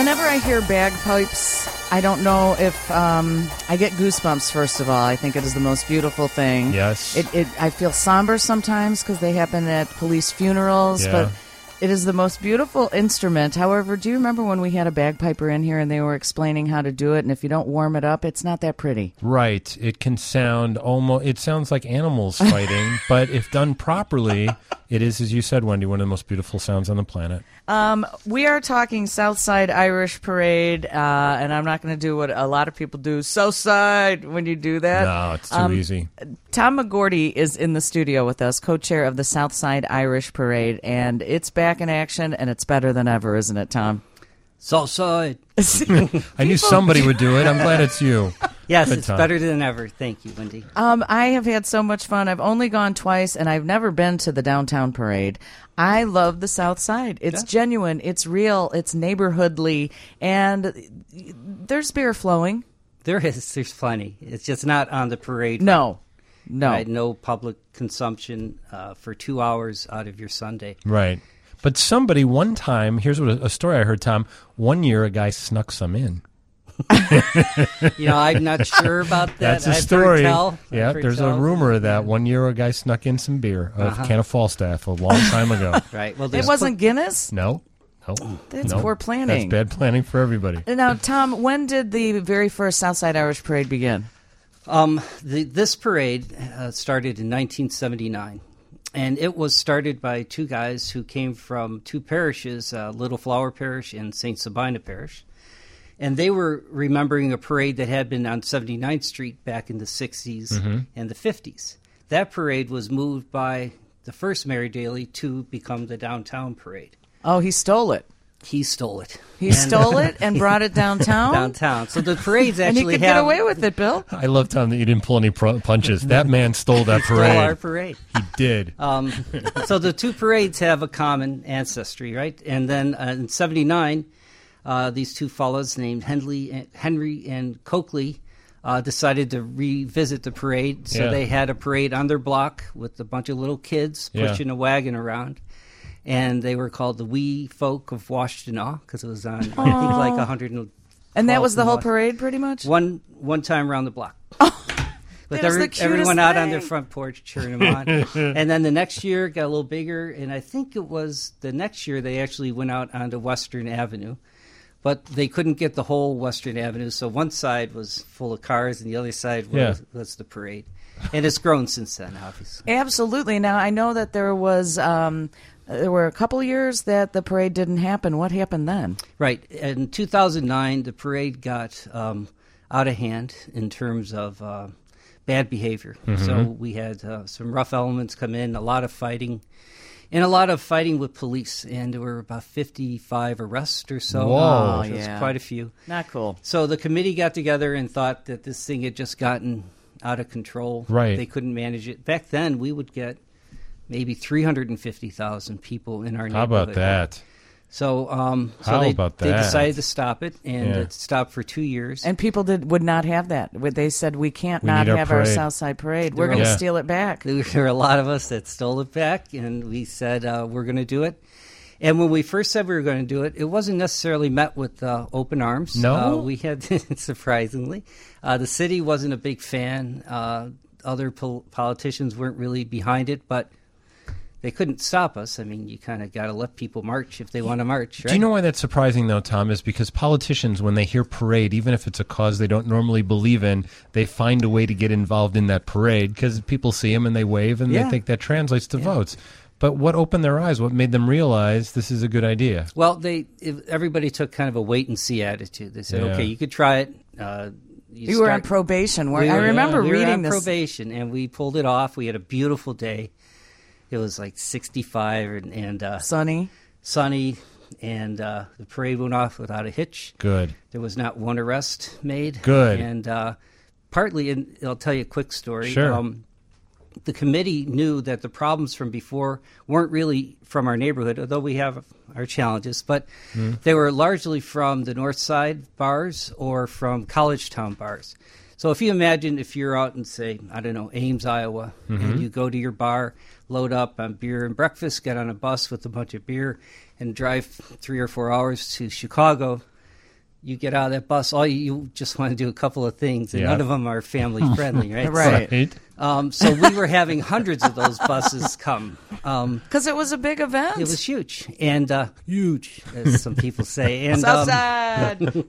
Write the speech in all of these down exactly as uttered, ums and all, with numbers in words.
Whenever I hear bagpipes, I don't know if um, I get goosebumps. First of all, I think it is the most beautiful thing. Yes. It. it I feel somber sometimes because they happen at police funerals, Yeah. but it is the most beautiful instrument. However, do you remember when we had a bagpiper in here and they were explaining how to do it? And if you don't warm it up, it's not that pretty. Right. It can sound almost, it sounds like animals fighting, but if done properly, it is, as you said, Wendy, one of the most beautiful sounds on the planet. Um, we are talking Southside Irish Parade, uh, and I'm not going to do what a lot of people do, Southside, when you do that. No, it's too Um, easy. Tom McGorty is in the studio with us, co-chair of the Southside Irish Parade, and it's back in action, and it's better than ever, isn't it, Tom? Southside. I knew somebody would do it. I'm glad it's you. Yes, Good it's time. better than ever. Thank you, Wendy. Um, I have had so much fun. I've only gone twice, and I've never been to the downtown parade. I love the South Side. It's Yeah. genuine. It's real. It's neighborhoodly, and there's beer flowing. There is. There's plenty. It's just not on the parade. No, no. Right? No public consumption uh, for two hours out of your Sunday. Right. But somebody one time, here's what a, a story I heard, Tom. One year, a guy snuck some in. You know, I'm not sure about that. That's a I've story. Heard tell. I've Yeah, heard there's tell. a rumor of that. One year, a guy snuck in some beer, a Uh-huh. can of Falstaff, a long time ago. Right. Well, It there's wasn't Guinness? No, no, That's no. poor planning. That's bad planning for everybody. Now, Tom, when did the very first Southside Irish Parade begin? Um, the, this parade uh, started in nineteen seventy-nine, and it was started by two guys who came from two parishes, uh, Little Flower Parish and Saint Sabina Parish, and they were remembering a parade that had been on seventy-ninth Street back in the sixties Mm-hmm. and the fifties. That parade was moved by the first Mayor Daley to become the downtown parade. Oh, he stole it. He stole it. He And- stole it and brought it downtown? downtown. So the parades And he actually could have get away with it, Bill. I love, Tom, that you didn't pull any pro- punches. That man stole that stole parade. our parade. He did. Um, so the two parades have a common ancestry, right? And then uh, in seventy-nine, uh, these two fellows named Henley, Henry and Coakley uh, decided to revisit the parade. So Yeah. they had a parade on their block with a bunch of little kids Yeah. pushing a wagon around. And they were called the Wee Folk of Washtenaw because it was on, I think, like one hundred twelve. And that was the whole Wash- parade, pretty much? One, one time around the block. With That was every, the cutest everyone out on their thing. front porch cheering them on. And then the next year it got a little bigger, and I think it was the next year they actually went out onto Western Avenue. But they couldn't get the whole Western Avenue, so one side was full of cars and the other side was, Yeah. was the parade. And it's grown since then, obviously. Absolutely. Now, I know that there was... Um, there were a couple years that the parade didn't happen. What happened then? Right. In two thousand nine, the parade got um, out of hand in terms of uh, bad behavior. Mm-hmm. So we had uh, some rough elements come in, a lot of fighting, and a lot of fighting with police. And there were about fifty-five arrests or so. Whoa. So it was Yeah. quite a few. Not cool. So the committee got together and thought that this thing had just gotten out of control. Right. They couldn't manage it. Back then, we would get maybe three hundred fifty thousand people in our How neighborhood. about that? So, um, so How they, about they that? decided to stop it, and Yeah. it stopped for two years. And people did would not have that. They said, we can't We not need our have our parade. Southside Parade. We're There going to Yeah. steal it back. There were a lot of us that stole it back, and we said uh, we're going to do it. And when we first said we were going to do it, it wasn't necessarily met with uh, open arms. No? Uh, we had, surprisingly. Uh, the city wasn't a big fan. Uh, other pol- politicians weren't really behind it, but they couldn't stop us. I mean, you kind of got to let people march if they want to march, right? Do you know why that's surprising, though, Tom? Is because politicians, when they hear parade, even if it's a cause they don't normally believe in, they find a way to get involved in that parade because people see them and they wave and Yeah. they think that translates to votes. But what opened their eyes? What made them realize this is a good idea? Well, they if everybody took kind of a wait-and-see attitude. They said, Yeah. okay, you could try it. Uh, You were on probation. Where, We I were- remember we were reading on this. probation, and we pulled it off. We had a beautiful day. It was like sixty-five and, and uh, Sunny. sunny, and uh, the parade went off without a hitch. Good. There was not one arrest made. Good. And uh, partly, and I'll tell you a quick story. Sure. Um, the committee knew that the problems from before weren't really from our neighborhood, although we have our challenges, but they were largely from the North Side bars or from College Town bars. So if you imagine if you're out in, say, I don't know, Ames, Iowa, and you go to your bar, load up on beer and breakfast, get on a bus with a bunch of beer, and drive three or four hours to Chicago, you get out of that bus, all you, you just want to do a couple of things, and Yeah. none of them are family friendly, right? Right. Right. Um, so we were having hundreds of those buses come. Um, Because it was a big event. it was huge, and uh, huge, as some people say. And um, Southside.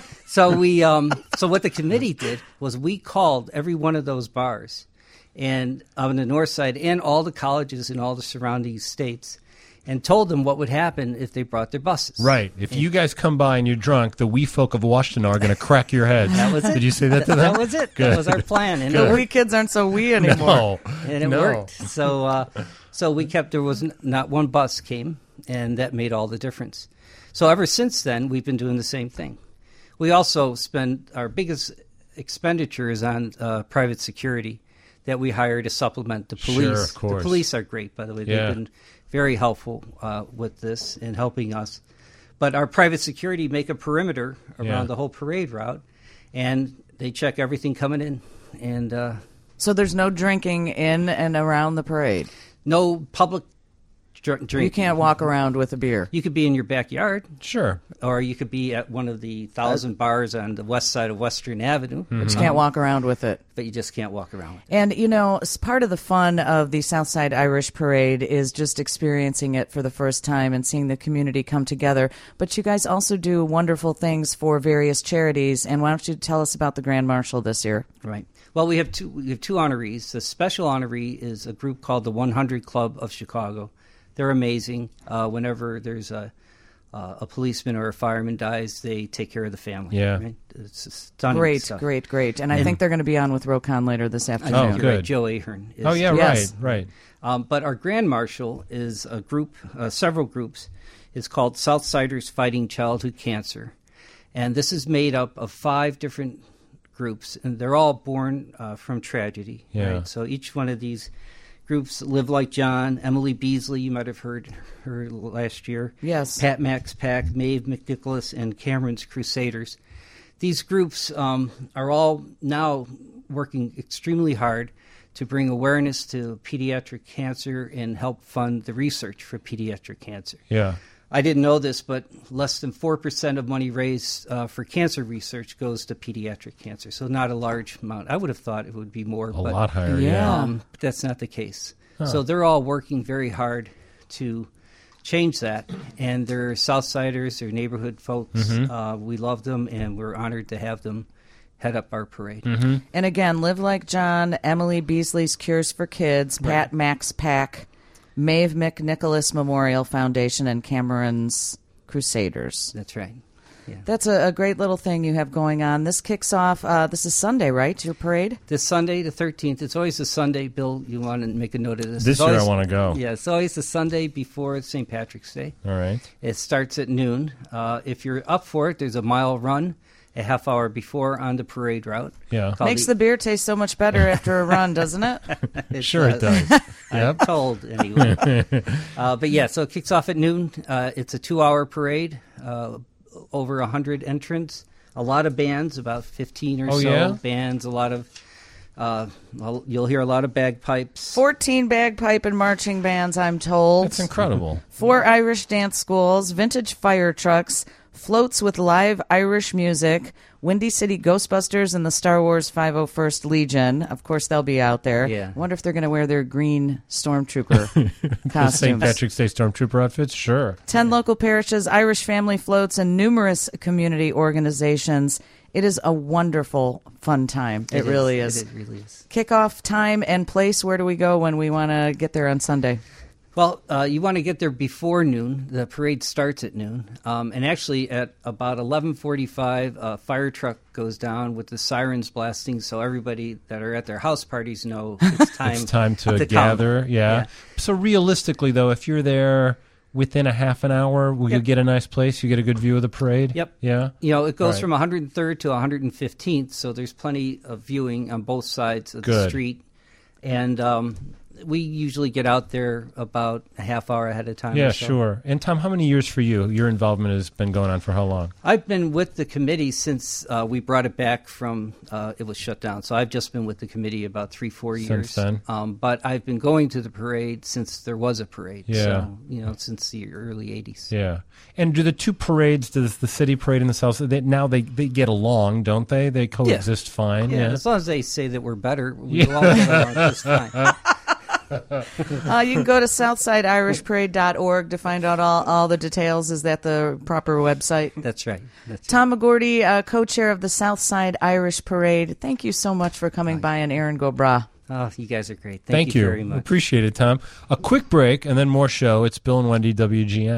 so we, um, so what the committee did was we called every one of those bars, and on the north side, and all the colleges in all the surrounding states, and told them what would happen if they brought their buses. Right. If you guys come by and you're drunk, the wee folk of Washington are going to crack your heads. That was it. Did you say that to them? That was it. Good. That was our plan. And the it, wee kids aren't so wee anymore. No. and it no. worked. So, uh, so we kept. There was n- not one bus came, and that made all the difference. So ever since then, we've been doing the same thing. We also spend our biggest expenditure is on uh, private security that we hire to supplement the police. Sure, of course. The police are great, by the way. Yeah. They've been very helpful uh, with this and helping us. But our private security make a perimeter around Yeah. the whole parade route, and they check everything coming in. And uh, So there's no drinking in and around the parade. no public dr- drinking. You can't walk around with a beer. You could be in your backyard, Sure. or you could be at one of the thousand bars on the west side of Western Avenue, But you can't walk around with it. but you just can't walk around with it. And, you know, s- part of the fun of the Southside Irish Parade is just experiencing it for the first time and seeing the community come together. But you guys also do wonderful things for various charities. And why don't you tell us about the Grand Marshal this year? Right. Well, we have two. We have two honorees. The special honoree is a group called the one hundred Club of Chicago. They're amazing. Uh, whenever there's a uh, a policeman or a fireman dies, they take care of the family. Yeah. Right? It's stunning Great, stuff. great, great. And I think they're going to be on with Rokon later this I afternoon. Oh, think you're right. good. Joe Ahern. Is Oh, yeah, Yes. right, right. Um, but our Grand Marshal is a group, uh, several groups. It's called Southsiders Fighting Childhood Cancer. And this is made up of five different groups, and they're all born uh, from tragedy. Yeah. Right? So each one of these groups, Live Like John, Emily Beasley, you might have heard her last year. Yes. Pat Max Pack, Maeve McNicholas, and Cameron's Crusaders. These groups um, are all now working extremely hard to bring awareness to pediatric cancer and help fund the research for pediatric cancer. Yeah. I didn't know this, but less than four percent of money raised uh, for cancer research goes to pediatric cancer, so not a large amount. I would have thought it would be more. A but, lot higher, Yeah. yeah. Um, but that's not the case. So they're all working very hard to change that, and they're Southsiders, they're neighborhood folks. Uh, we love them, and we're honored to have them head up our parade. And again, Live Like John, Emily Beasley's Cures for Kids, Pat Max Pack, Maeve McNicholas Memorial Foundation, and Cameron's Crusaders. That's right. Yeah. That's a, a great little thing you have going on. This kicks off, uh, this is Sunday, right? Your parade? This Sunday, the thirteenth, it's always a Sunday. Bill, you want to make a note of this. This It's year I always- want to go. Yeah, it's always the Sunday before Saint Patrick's Day. All right. It starts at noon. Uh, if you're up for it, there's a mile run a half hour before on the parade route. Yeah. called Makes the beer taste so much better after a run, doesn't it? It Sure it does. I'm Yep. told, anyway. uh, but yeah, so it kicks off at noon. Uh, it's a two-hour parade, uh, over one hundred entrants, a lot of bands, about fifteen or Oh, so yeah? bands, a lot of, uh, well, you'll hear a lot of bagpipes. fourteen bagpipe and marching bands, I'm told. That's incredible. Four Irish dance schools, vintage fire trucks, floats with live Irish music, Windy City Ghostbusters and the Star Wars five oh first Legion. Of course, they'll be out there. Yeah. I wonder if they're going to wear their green stormtrooper The Saint costumes. Patrick's Day Stormtrooper outfits? Sure. Ten local parishes, Irish family floats, and numerous community organizations. It is a wonderful, fun time. It, really is. It, it really is. Kickoff time and place. Where do we go when we want to get there on Sunday? Well, uh, you want to get there before noon. The parade starts at noon. Um, and actually, at about eleven forty-five, a fire truck goes down with the sirens blasting, so everybody that are at their house parties know it's time, It's time to, come. gather. Yeah. Yeah. So realistically, though, if you're there within a half an hour, will you Yep. get a nice place? You get a good view of the parade? Yep. Yeah. You know, it goes Right. from one hundred third to one hundred fifteenth, so there's plenty of viewing on both sides of the Good. street. And um, we usually get out there about a half hour ahead of time. Yeah, or so. sure. And Tom, how many years for you? Your involvement has been going on for how long? I've been with the committee since uh, we brought it back from uh, it was shut down. So I've just been with the committee about three, four years. Since then? Um, but I've been going to the parade since there was a parade. Yeah. So, you know, since the early eighties. Yeah. And do the two parades, does the city parade and the South, they, now they, they get along, don't they? They coexist yeah. fine. Yeah, Yeah. as long as they say that we're better, we will all get along just fine. Uh, you can go to southside irish parade dot org to find out all, all the details. Is that the proper website? That's right. That's Tom McGorty, uh, co-chair of the Southside Irish Parade, thank you so much for coming by, and Aaron Gobra. Oh, you guys are great. Thank, Thank you you. very much. Appreciate it, Tom. A quick break and then more show. It's Bill and Wendy, W G N.